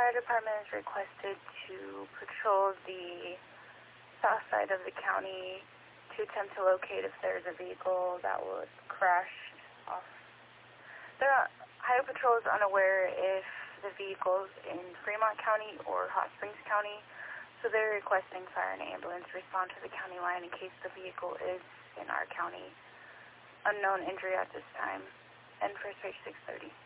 fire department is requested to patrol the south side of the county to attempt to locate if there's a vehicle that would crash off. Highway Patrol is unaware if the vehicle's in Fremont County or Hot Springs County, so they're requesting fire and ambulance respond to the county line in case the vehicle is in our county. Unknown injury at this time. End first page 630.